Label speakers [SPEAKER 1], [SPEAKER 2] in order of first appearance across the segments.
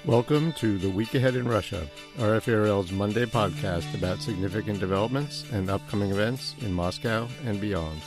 [SPEAKER 1] Welcome to The Week Ahead in Russia, RFE/RL's Monday podcast about significant developments and upcoming events in Moscow and beyond.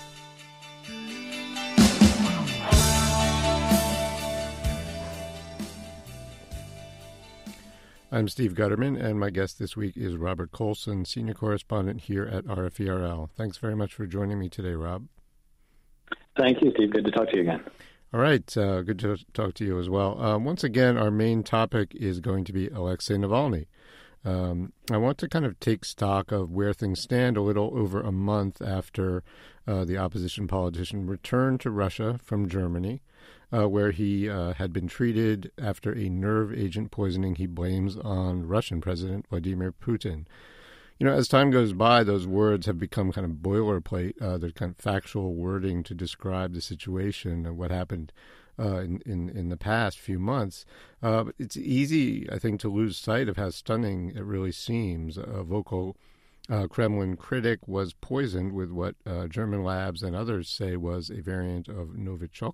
[SPEAKER 1] I'm Steve Gutterman, and my guest this week is Robert Colson, Senior Correspondent here at RFE/RL. Thanks very much for joining me today, Rob.
[SPEAKER 2] Thank you, Steve. Good to talk to you again.
[SPEAKER 1] All right. Good to talk to you as well. Once again, our main topic is going to be Alexei Navalny. I want to kind of take stock of where things stand a little over a month after the opposition politician returned to Russia from Germany, where he had been treated after a nerve agent poisoning he blames on Russian President Vladimir Putin. You know, as time goes by, those words have become kind of boilerplate. They're kind of factual wording to describe the situation and what happened in the past few months. But it's easy, I think, to lose sight of how stunning it really seems. A vocal Kremlin critic was poisoned with what German labs and others say was a variant of Novichok,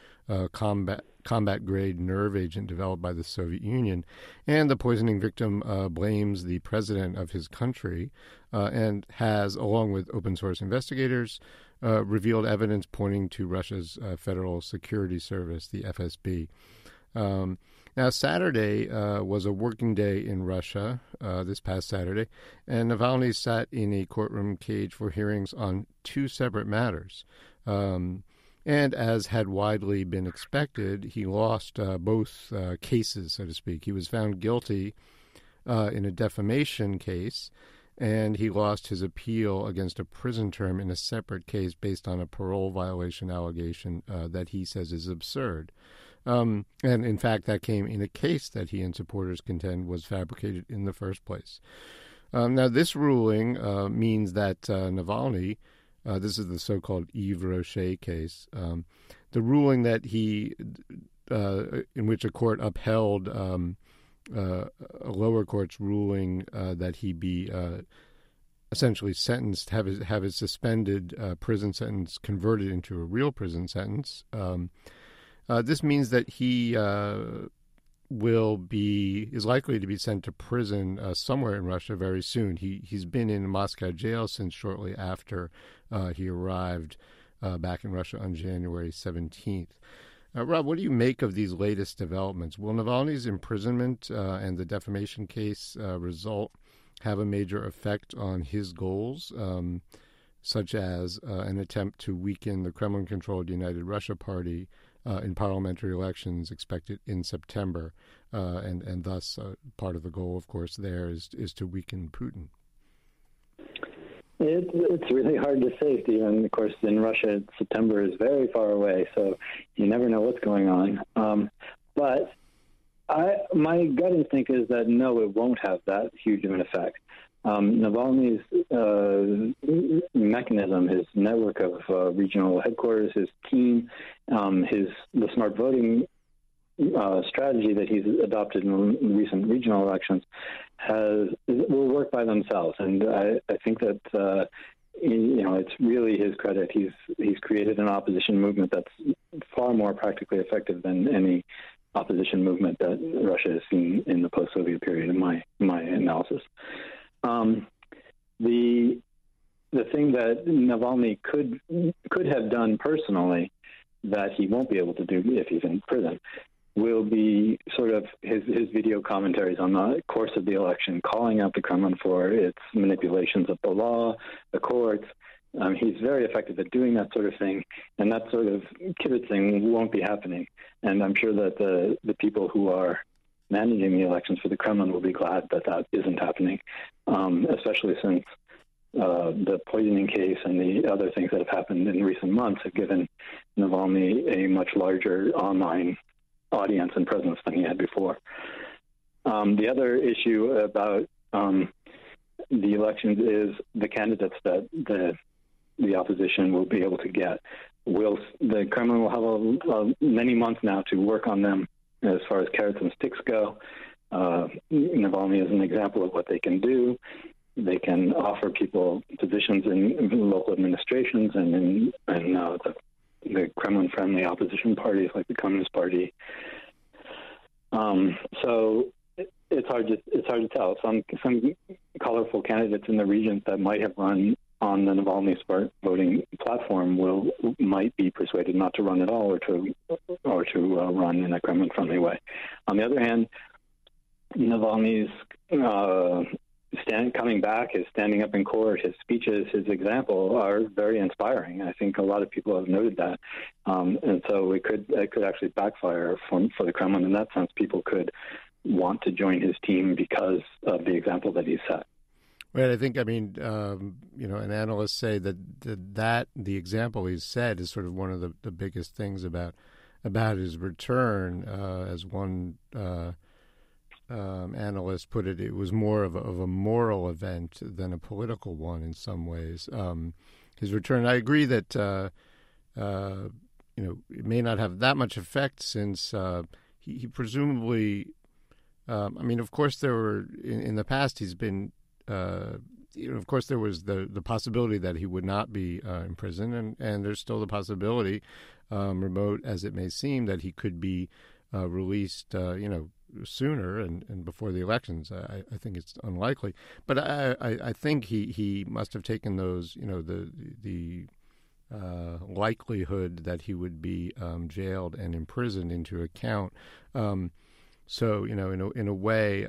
[SPEAKER 1] combat-grade nerve agent developed by the Soviet Union, and the poisoning victim blames the president of his country and has, along with open-source investigators, revealed evidence pointing to Russia's Federal Security Service, the FSB. Now, Saturday was a working day in Russia, this past Saturday, and Navalny sat in a courtroom cage for hearings on two separate matters. And as had widely been expected, he lost both cases, so to speak. He was found guilty in a defamation case, and he lost his appeal against a prison term in a separate case based on a parole violation allegation that he says is absurd. And in fact, that came in a case that he and supporters contend was fabricated in the first place. Now, this ruling means that Navalny, this is the so-called Yves Rocher case. The ruling that in which a court upheld a lower court's ruling that he be essentially sentenced, have his suspended prison sentence converted into a real prison sentence. This means that he is likely to be sent to prison somewhere in Russia very soon. He's been in a Moscow jail since shortly after he arrived back in Russia on January 17th. Rob, what do you make of these latest developments? Will Navalny's imprisonment and the defamation case result have a major effect on his goals, such as an attempt to weaken the Kremlin-controlled United Russia Party in parliamentary elections expected in September, and thus part of the goal, of course, there is to weaken Putin?
[SPEAKER 2] It's really hard to say, Stephen. Of course, in Russia, September is very far away, so you never know what's going on. But my gut instinct is that no, it won't have that huge of an effect. Navalny's mechanism, his network of regional headquarters, his team, the smart voting strategy that he's adopted in recent regional elections will work by themselves, and I think that it's really his credit. He's created an opposition movement that's far more practically effective than any opposition movement that Russia has seen in the post-Soviet period, in my analysis. The thing that Navalny could have done personally that he won't be able to do if he's in prison will be sort of his video commentaries on the course of the election, calling out the Kremlin for its manipulations of the law, the courts. He's very effective at doing that sort of thing, and that sort of kibitzing won't be happening. And I'm sure that the people who are managing the elections for the Kremlin will be glad that that isn't happening, especially since the poisoning case and the other things that have happened in recent months have given Navalny a much larger online audience and presence than he had before. The other issue about the elections is the candidates that the opposition will be able to get. The Kremlin will have many months now to work on them as far as carrots and sticks go. Navalny is an example of what they can do. They can offer people positions in local administrations and in the Kremlin-friendly opposition parties like the Communist Party. So it's hard to tell. Some colorful candidates in the regions that might have run on the Navalny smart voting platform might be persuaded not to run at all, or to run in a Kremlin-friendly way. On the other hand, Navalny's coming back, his standing up in court, his speeches, his example are very inspiring. I think a lot of people have noted that, and so it could actually backfire for the Kremlin. In that sense, people could want to join his team because of the example that he set.
[SPEAKER 1] Right. I think, and analysts say that the example he's set is sort of one of the biggest things about his return. As one analyst put it, it was more of a moral event than a political one in some ways. His return, I agree that it may not have that much effect since he presumably. Of course, there were in the past he's been. Of course, there was the possibility that he would not be in prison, and there's still the possibility, remote as it may seem, that he could be released, sooner and before the elections. I think it's unlikely, but I think he must have taken those, the likelihood that he would be jailed and imprisoned into account. So, in a way.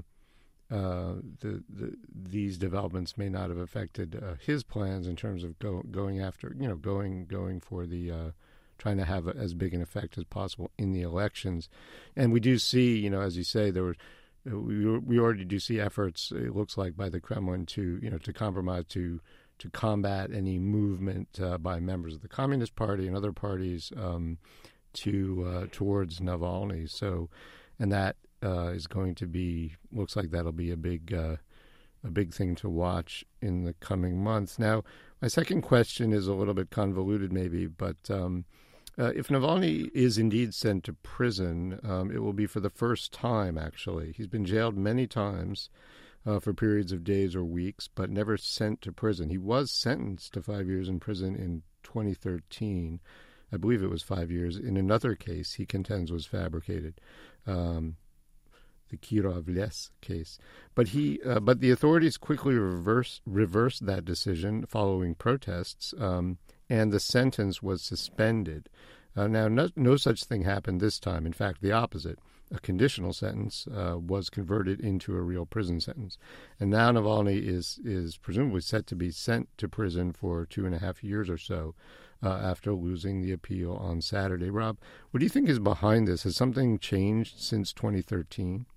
[SPEAKER 1] These developments may not have affected his plans in terms of going for the trying to have as big an effect as possible in the elections. And we do see, as you say, we already do see efforts, it looks like, by the Kremlin to compromise, to combat any movement by members of the Communist Party and other parties towards Navalny. So, and that is going to be, looks like that'll be a big thing to watch in the coming months. Now, my second question is a little bit convoluted maybe, but if Navalny is indeed sent to prison, it will be for the first time, actually. He's been jailed many times for periods of days or weeks, but never sent to prison. He was sentenced to 5 years in prison in 2013. I believe it was 5 years. In another case, he contends was fabricated. The Kirov-Les case, but the authorities quickly reversed that decision following protests, and the sentence was suspended. Now, no such thing happened this time. In fact, the opposite. A conditional sentence was converted into a real prison sentence, and now Navalny is presumably set to be sent to prison for 2.5 years or so after losing the appeal on Saturday. Rob, what do you think is behind this? Has something changed since 2013?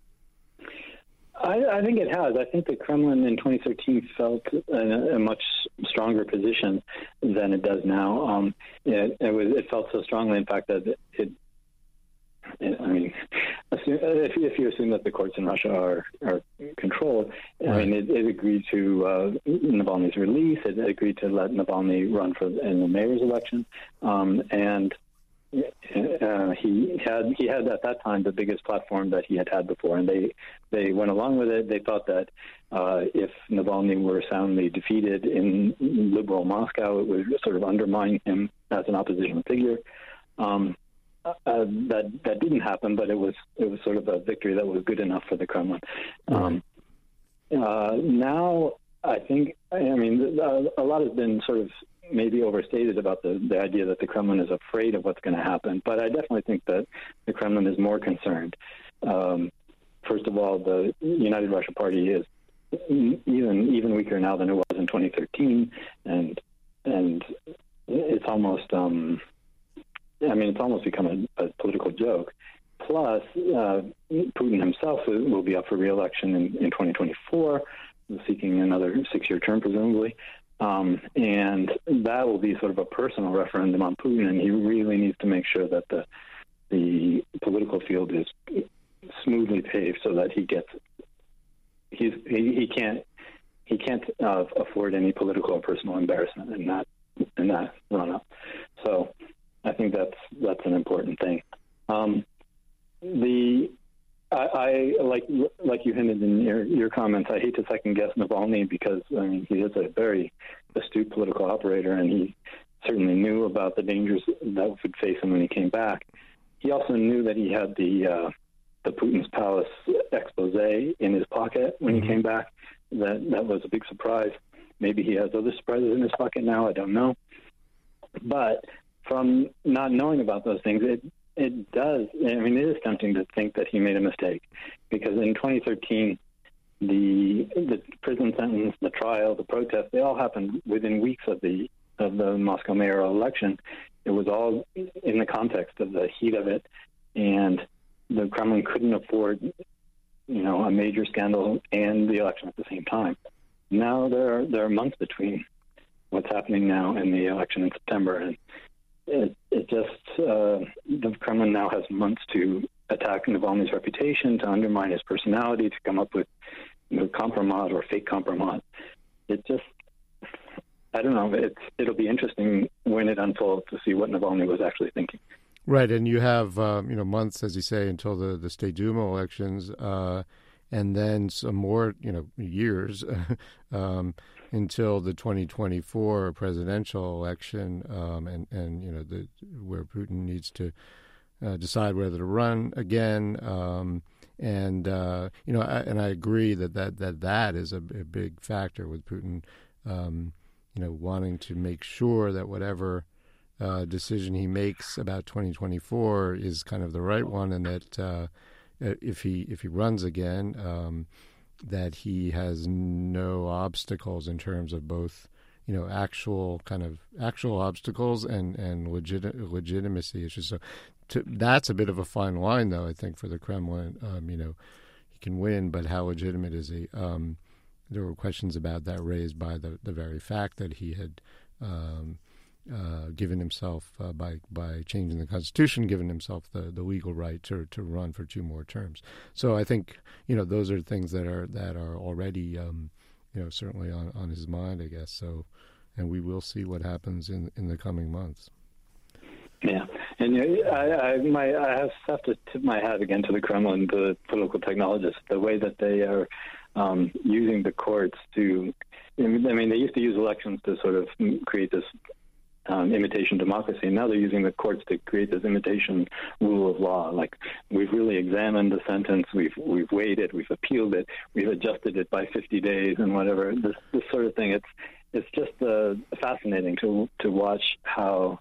[SPEAKER 2] I think it has. I think the Kremlin in 2013 felt in a much stronger position than it does now. It felt so strongly, in fact, that if you assume that the courts in Russia are controlled, right. It agreed to Navalny's release. It agreed to let Navalny run in the mayor's election, and he had at that time the biggest platform that he had before, and they went along with it. They thought that if Navalny were soundly defeated in liberal Moscow, it would sort of undermine him as an opposition figure. That didn't happen, but it was sort of a victory that was good enough for the Kremlin. Now, I think, a lot has been sort of maybe overstated about the idea that the Kremlin is afraid of what's going to happen, but I definitely think that the Kremlin is more concerned. First of all, the United Russia Party is even weaker now than it was in 2013, and it's almost it's almost become a political joke. Plus, Putin himself will be up for re-election in 2024, seeking another 6-year term, presumably. And that will be sort of a personal referendum on Putin, and he really needs to make sure that the political field is smoothly paved so that he can't afford any political or personal embarrassment in that run-up. So I think that's an important thing. I like you hinted in your comments, I hate to second guess Navalny because he is a very astute political operator, and he certainly knew about the dangers that would face him when he came back. He also knew that he had the the Putin's Palace expose in his pocket when he came back. That was a big surprise. Maybe he has other surprises in his pocket now. I don't know. But from not knowing about those things, it does. I mean, it is tempting to think that he made a mistake, because in 2013, the prison sentence, the trial, the protest, they all happened within weeks of the Moscow mayoral election. It was all in the context of the heat of it, and the Kremlin couldn't afford, a major scandal and the election at the same time. Now there are months between what's happening now and the election in September, and the Kremlin now has months to attack Navalny's reputation, to undermine his personality, to come up with compromise or fake compromise. I don't know. It'll be interesting when it unfolds to see what Navalny was actually thinking.
[SPEAKER 1] Right, and you have months, as you say, until the State Duma elections, and then some more years until the 2024 presidential election, and where Putin needs to decide whether to run again. And I agree that is a big factor with Putin. Wanting to make sure that whatever decision he makes about 2024 is kind of the right one, and that if he runs again, that he has no obstacles in terms of both actual obstacles and legitimacy issues. So that's a bit of a fine line, though, I think, for the Kremlin. He can win, but how legitimate is he? There were questions about that raised by the very fact that he had given himself, by changing the Constitution, given himself the legal right to run for 2 more terms. So I think those are things that are already certainly on his mind, I guess. So, and we will see what happens in the coming months.
[SPEAKER 2] Yeah, and I have to tip my hat again to the Kremlin, the political technologists, the way that they are using the courts to. I mean, they used to use elections to sort of create this imitation democracy, and now they're using the courts to create this imitation rule of law. Like, we've really examined the sentence, we've weighed it, we've appealed it, we've adjusted it by 50 days, and whatever. This sort of thing. It's just fascinating to watch how.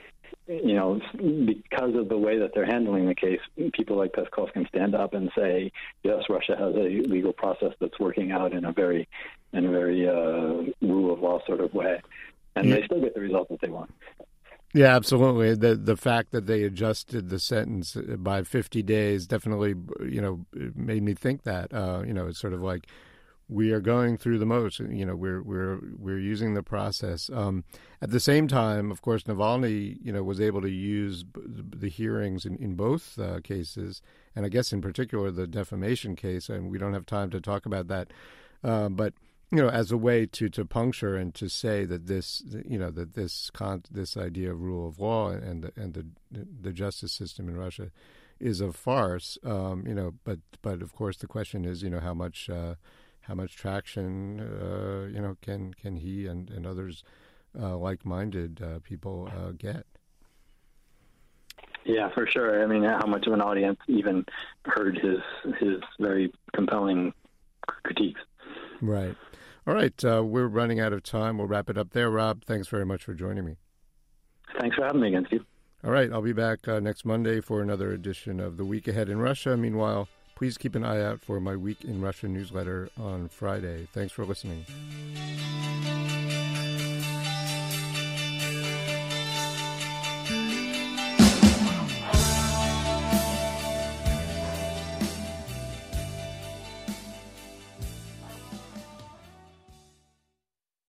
[SPEAKER 2] Because of the way that they're handling the case, people like Peskov can stand up and say, yes, Russia has a legal process that's working out in a very rule of law sort of way. And they still get the result that they want.
[SPEAKER 1] Yeah, absolutely. The fact that they adjusted the sentence by 50 days definitely, made me think that, it's sort of like, we are going through the motions. We're using the process. At the same time, of course, Navalny, was able to use the hearings in both cases, and I guess in particular the defamation case. And we don't have time to talk about that, but as a way to puncture and to say that this idea of rule of law and the justice system in Russia is a farce. But of course the question is, how much traction, can he and others like-minded people get? Yeah,
[SPEAKER 2] for sure. I mean, how much of an audience even heard his very compelling critiques?
[SPEAKER 1] Right. All right. We're running out of time. We'll wrap it up there. Rob, thanks very much for joining me.
[SPEAKER 2] Thanks for having me again, Steve.
[SPEAKER 1] All right. I'll be back next Monday for another edition of The Week Ahead in Russia. Meanwhile, please keep an eye out for my Week in Russia newsletter on Friday. Thanks for listening.